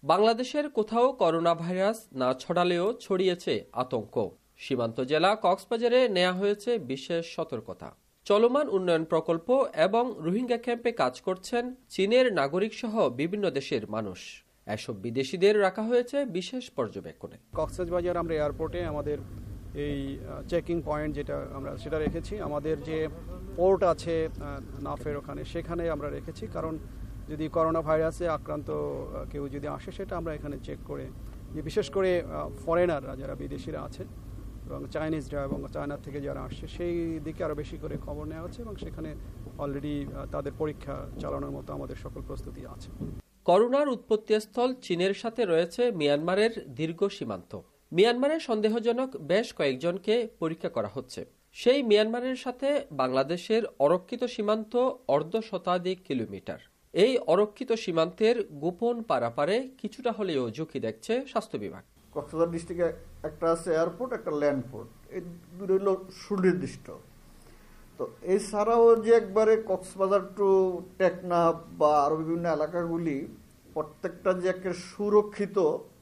বাংলাদেশের কোথাও corona virus না ছড়ালেও ছড়িয়েছে আতঙ্ক। সীমান্ত জেলা কক্সবাজারে নেওয়া হয়েছে বিশেষ সতর্কতা। চলমান উন্নয়ন প্রকল্প এবং রোহিঙ্গা ক্যাম্পে কাজ করছেন চীনের নাগরিক সহ বিভিন্ন দেশের মানুষ। এসব বিদেশিদের রাখা হয়েছে বিশেষ পর্যবেক্ষণে। কক্সবাজার আমরা এয়ারপোর্টে আমাদের এই চেকিং পয়েন্ট যেটা আমরা সেটা রেখেছি, আমাদের যে পোর্ট আছে নাফের ওখানে সেখানে আমরা রেখেছি, কারণ যদি করোনা ভাইরাসে আক্রান্ত কেউ যদি আসে সেটা আমরা এখানে চেক করে, বিশেষ করে ফরেনাররা যারা বিদেশিরা আছে এবং চাইনিজরা এবং চায়না থেকে যারা আসছে সেই দিকে আরও বেশি করে খবর নেওয়া হচ্ছে এবং সেখানে অলরেডি তাদের পরীক্ষা চালানোর মতো আমাদের সকল প্রস্তুতি আছে। করোনার উৎপত্তিস্থল চীনের সাথে রয়েছে মিয়ানমারের দীর্ঘ সীমান্ত। মিয়ানমারের সন্দেহজনক বেশ কয়েকজনকে পরীক্ষা করা হচ্ছে। সেই মিয়ানমারের সাথে বাংলাদেশের অরক্ষিত সীমান্ত অর্ধশতাধিক কিলোমিটার। এই অরক্ষিত সীমান্তের গোপন পারাপারে কিছুটা হলেও ঝুঁকি দেখছে স্বাস্থ্য বিভাগ। কক্সবাজার ডিস্ট্রিক্টে একটা আছে এয়ারপোর্ট, একটা ল্যান্ডপোর্ট, এই দুটো হলো সুনির্দিষ্ট। তো এছাড়াও যে একবারে কক্সবাজার টু টেকনাফ বা আরো বিভিন্ন এলাকাগুলি প্রত্যেকটা যে একটা সুরক্ষিত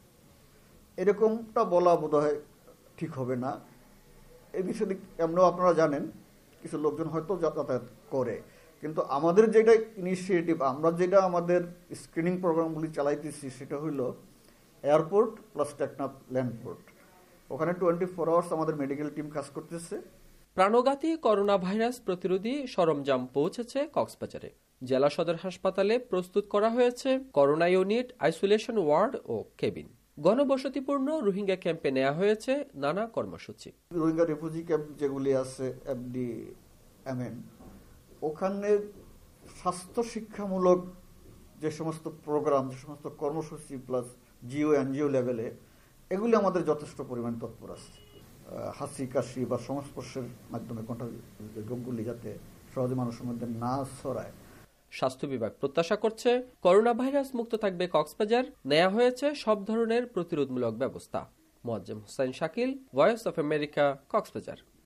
এরকমটা বলা বোধহয় ঠিক হবে না। এই বিষয়ে এমনও আপনারা জানেন কিছু লোকজন হয়তো যাতায়াত করে, কিন্তু আমাদের যেটা ইনিশিয়েটিভ, আমরা যেটা আমাদের স্ক্রিনিং প্রোগ্রামগুলি চালাইতেছি সেটা হইল এয়ারপোর্ট প্লাস টেকনাফ ল্যান্ডপোর্ট। ওখানে 24 আওয়ার্স আমাদের মেডিকেল টিম কাজ করতেছে। প্রাণঘাতী করোনা ভাইরাস প্রতিরোধী সরঞ্জাম পৌঁছেছে কক্সবাজারে। জেলা সদর হাসপাতালে প্রস্তুত করা হয়েছে করোনা ইউনিট, আইসোলেশন ওয়ার্ড ও কেবিন। গণবসতিপূর্ণ রোহিঙ্গা ক্যাম্পে নেওয়া হয়েছে নানা কর্মসূচি। রোহিঙ্গা রিফিউজি ক্যাম্প যেগুলি আছে FDMN, ওখানে স্বাস্থ্য শিক্ষামূলক যে সমস্ত প্রোগ্রাম, যে সমস্ত কর্মসূচি প্লাস জিও এনজিও লেভেলে এগুলি আমাদের যথেষ্ট পরিমাণ তৎপর আছে। হাসি কাশি বা সংস্পর্শের মাধ্যমে রোগগুলি যাতে সহজে মানুষের মধ্যে না ছড়ায়। স্বাস্থ্য বিভাগ প্রত্যাশা করছে করোনা ভাইরাস মুক্ত থাকবে কক্সবাজার। নেওয়া হয়েছে সব ধরনের প্রতিরোধমূলক ব্যবস্থা। Mozammel Hossain Shakil, voice of America, Cox's Bazar.